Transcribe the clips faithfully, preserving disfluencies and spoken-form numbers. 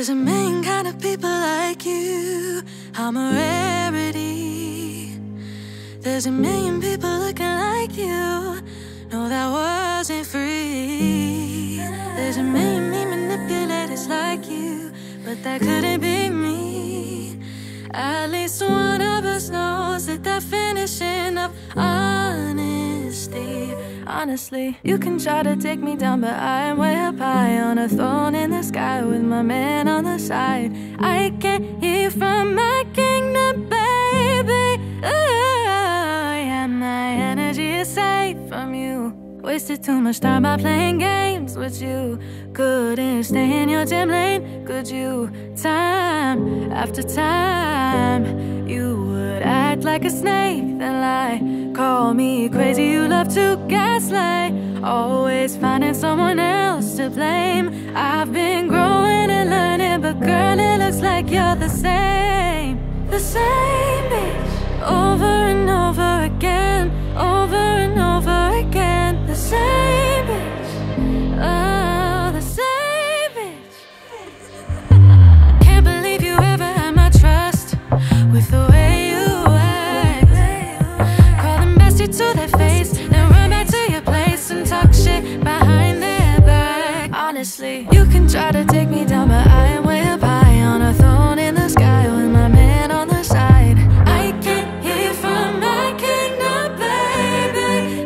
There's a million kind of people like you. I'm a rarity. There's a million people looking like you. No, that wasn't free. There's a million me manipulators like you, but that couldn't be me. At least one of us knows the definition of honesty. Honestly, you can try to take me down, but I am way up high on a throne in the sky with my man on the side. I can't hear from my kingdom, baby. Ooh, yeah, my energy is safe from you. Wasted too much time by playing games with you. Couldn't stay in your dim lane, could you? Time after time, you would act like a snake, then lie. Call me crazy, you love to gaslight. Always finding someone else to blame. I've been growing and learning, but girl, it looks like you're the same. The same bitch, over and over again. Over and over again. The same bitch, oh, the same bitch. Can't believe you ever had my trust with the way you act. Call them bestie to their face, then run back to your place and talk shit behind their back. Honestly, you can try to take me down, but I am way up high on a throne in the sky with my man on the side. I can't hear from my kingdom, baby.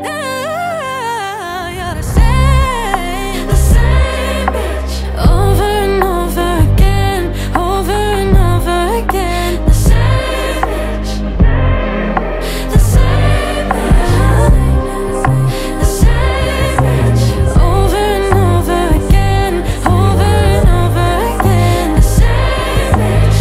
Oh, you're the same, the same bitch, over and over again, over and over again. The same bitch, the same bitch, the same bitch, over and over again, over and over again. The same bitch,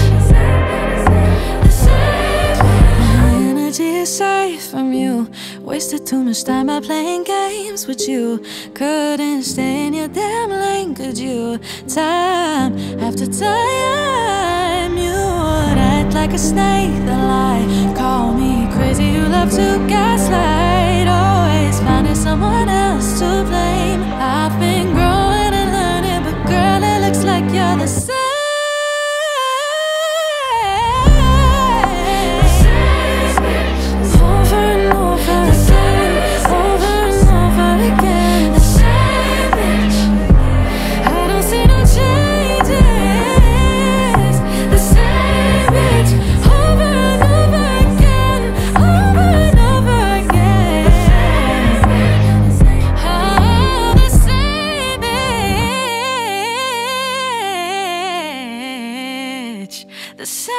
the same bitch. My energy is safe from you. Wasted too much time by playing games with you. Couldn't stay in your damn lane, could you? Time after time, you would act like a snake, then lie. Call me crazy, you love to gaslight. Always finding someone else to blame. I've been growing and learning, but girl, it looks like you're the same. Over and over again, over and over again. The same bitch, I don't see no changes. The same bitch, over and over again, over and over again. Oh, the same bitch, the same.